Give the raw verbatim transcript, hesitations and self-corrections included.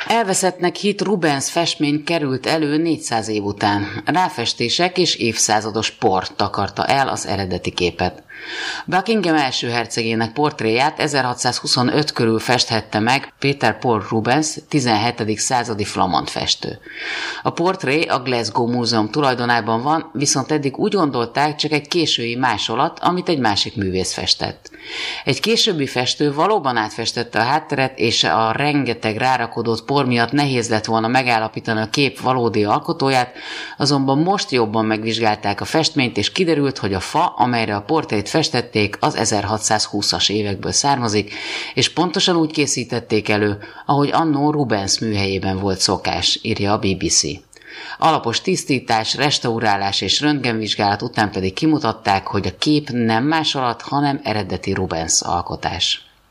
Elveszettnek hitt Rubens festmény került elő négyszáz év után. Ráfestések és évszázados por takarta el az eredeti képet. Buckingham első hercegének portréját ezerhatszázhuszonöt körül festhette meg Peter Paul Rubens, tizenhetedik századi flamand festő. A portré a Glasgow Múzeum tulajdonában van, viszont eddig úgy gondolták, csak egy késői másolat, amit egy másik művész festett. Egy későbbi festő valóban átfestette a hátteret, és a rengeteg rárakodott por miatt nehéz lett volna megállapítani a kép valódi alkotóját, azonban most jobban megvizsgálták a festményt, és kiderült, hogy a fa, amelyre a portrét festették, az ezerhatszázhúszas évekből származik, és pontosan úgy készítették elő, ahogy annó Rubens műhelyében volt szokás, írja a bé bé cé. Alapos tisztítás, restaurálás és röntgenvizsgálat után pedig kimutatták, hogy a kép nem másolat, hanem eredeti Rubens alkotás.